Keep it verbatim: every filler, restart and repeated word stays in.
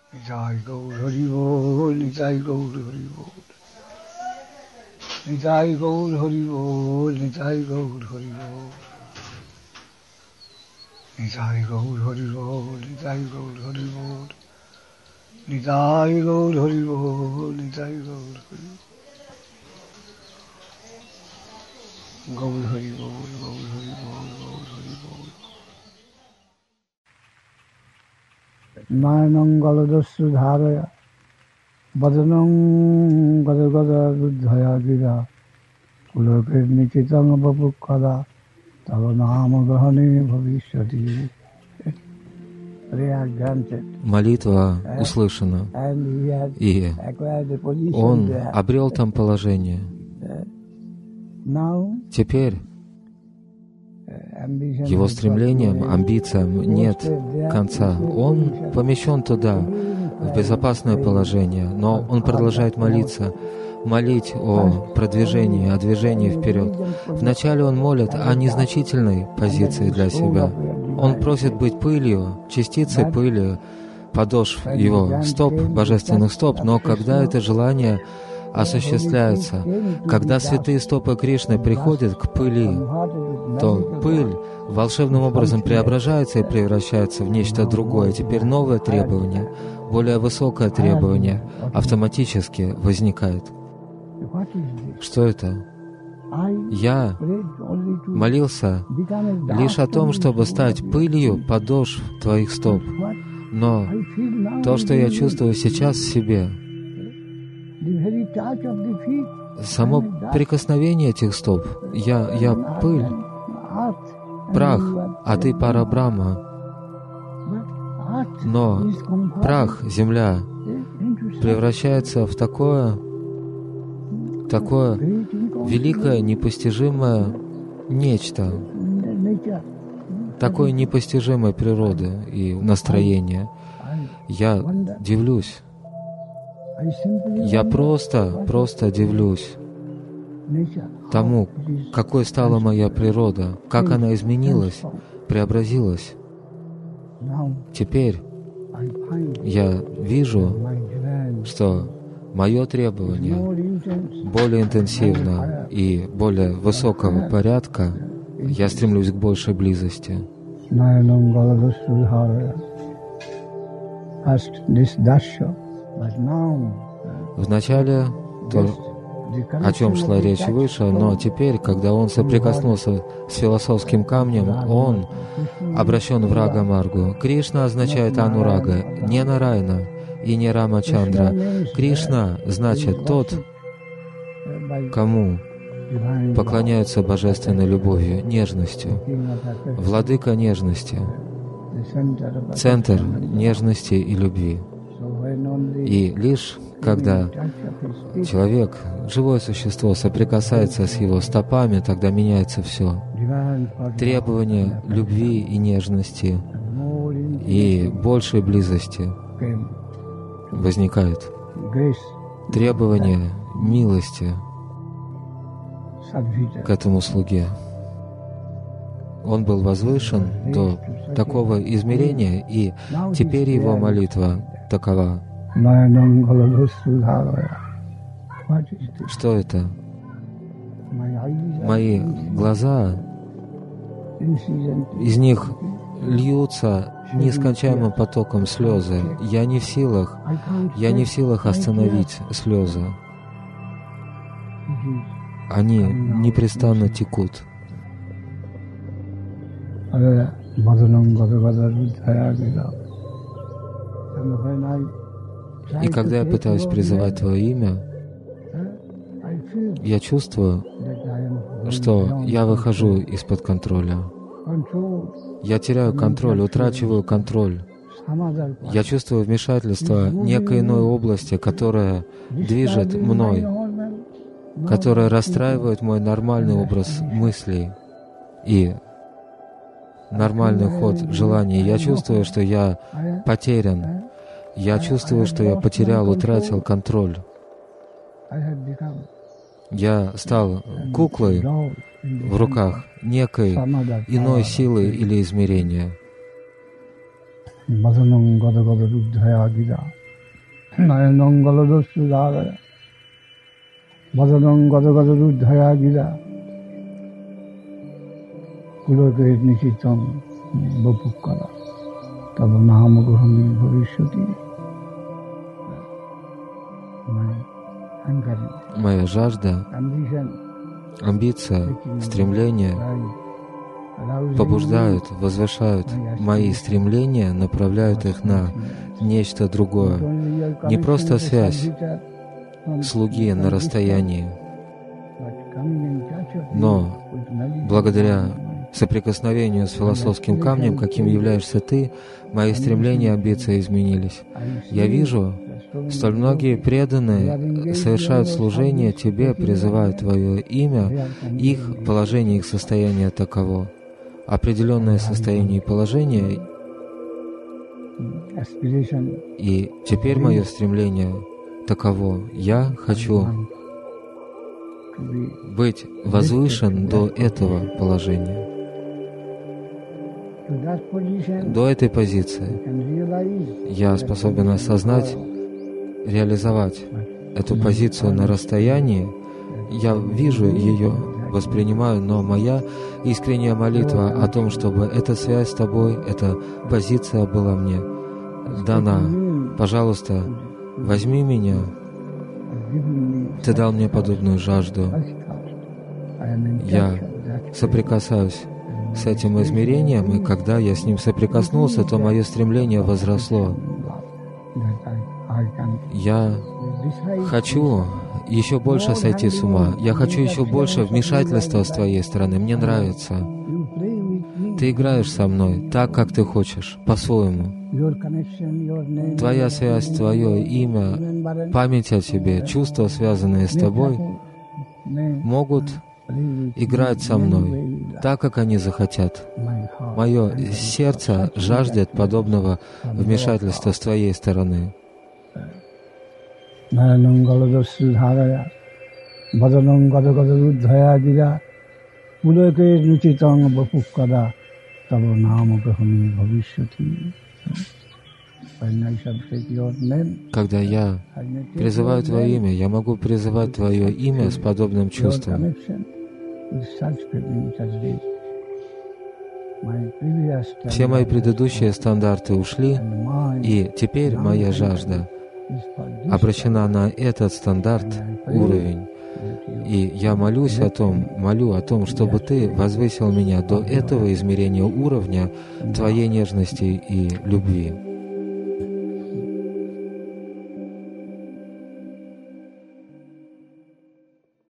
Nitai Gaur Hari Bol, Nitai Gaur Hari Bol. Nitai Gaur Hari Bol, Nitai Gaur Hari Bol. Nitai Gaur Hari Bol, Nitai Gaur Hari Bol. Nitai Gaur Hari Bol, Nitai Gaur Hari Bol. Gaur Hari Bol, Gaur Hari Bol, Gaur Hari Bol. Nayanam Galadasya Dharaya Badanam Gada Gada Ruddhaya Gira Ulakir Nikitang Babukada Tavanama Gahani Bhavishyati. Молитва услышана, и он обрел там положение. Теперь его стремлениям, амбициям нет конца. Он помещен туда, в безопасное положение, но он продолжает молиться, молить о продвижении, о движении вперед. Вначале он молит о незначительной позиции для себя. Он просит быть пылью, частицей пыли, подошв его стоп, божественных стоп, но когда это желание осуществляется, когда святые стопы Кришны приходят к пыли, то пыль волшебным образом преображается и превращается в нечто другое. Теперь новое требование, более высокое требование автоматически возникает. Что это? Я молился лишь о том, чтобы стать пылью подошв твоих стоп. Но то, что я чувствую сейчас в себе, само прикосновение этих стоп, я, я пыль, прах, а ты Парабрахма. Но прах, земля, превращается в такое, такое великое, непостижимое нечто, такой непостижимой природы и настроения. Я дивлюсь. Я просто, просто дивлюсь тому, какой стала моя природа, как она изменилась, преобразилась. Теперь я вижу, что мое требование более интенсивно и более высокого порядка. Я стремлюсь к большей близости. Вначале то, о чем шла речь выше, но теперь, когда он соприкоснулся с философским камнем, он обращен в Рага-маргу. Кришна означает Анурага, не Нарайна и не Рамачандра. Кришна значит тот, кому поклоняются божественной любовью, нежностью. Владыка нежности, центр нежности и любви. И лишь когда человек, живое существо, соприкасается с его стопами, тогда меняется все. Требования любви и нежности и большей близости возникают. Требования милости к этому слуге. Он был возвышен до такого измерения, и теперь его молитва такова. Что это? Мои глаза, из них льются нескончаемым потоком слезы. Я не в силах, я не в силах остановить слезы. Они непрестанно текут. И когда я пытаюсь призывать Твое имя, я чувствую, что я выхожу из-под контроля. Я теряю контроль, утрачиваю контроль. Я чувствую вмешательство некой иной области, которая движет мной, которая расстраивает мой нормальный образ мыслей и нормальный ход желаний. Я чувствую, что я потерян. Я чувствую, что я потерял, утратил контроль. Я стал куклой в руках некой иной силы или измерения. Nayanam Galadossu Dharaya Vadanam Gadagadarudhaya Gira Kulake Nichitam Bapukara Tava Namaguhami Bhavishyati. Моя жажда, амбиция, стремление побуждают, возвышают мои стремления, направляют их на нечто другое. Не просто связь слуги на расстоянии, но благодаря соприкосновению с философским камнем, каким являешься ты, мои стремления и амбиции изменились. Я вижу, столь многие преданные совершают служение Тебе, призывают Твое имя, их положение, их состояние таково. Определенное состояние и положение, и теперь мое стремление таково. Я хочу быть возвышен до этого положения, до этой позиции. Я способен осознать, реализовать эту позицию на расстоянии. Я вижу ее, воспринимаю, но моя искренняя молитва о том, чтобы эта связь с Тобой, эта позиция была мне дана. Пожалуйста, возьми меня. Ты дал мне подобную жажду. Я соприкасаюсь с этим измерением, и когда я с ним соприкоснулся, то мое стремление возросло. Я хочу еще больше сойти с ума. Я хочу еще больше вмешательства с Твоей стороны. Мне нравится. Ты играешь со мной так, как Ты хочешь, по-своему. Твоя связь, Твое имя, память о Тебе, чувства, связанные с Тобой, могут играть со мной так, как они захотят. Мое сердце жаждет подобного вмешательства с Твоей стороны. Nayanam Galadossu Dharaya Vadanam Gadagadarudhaya Gira Kulake Nichitam Bapukara Tava Namaguhami Bhavishyati. Когда я призываю Твое имя, я могу призывать Твое имя с подобным чувством. Все мои предыдущие стандарты ушли, и теперь моя жажда обращена на этот стандарт, уровень. И я молюсь о том, молю о том, чтобы Ты возвысил меня до этого измерения уровня Твоей нежности и любви.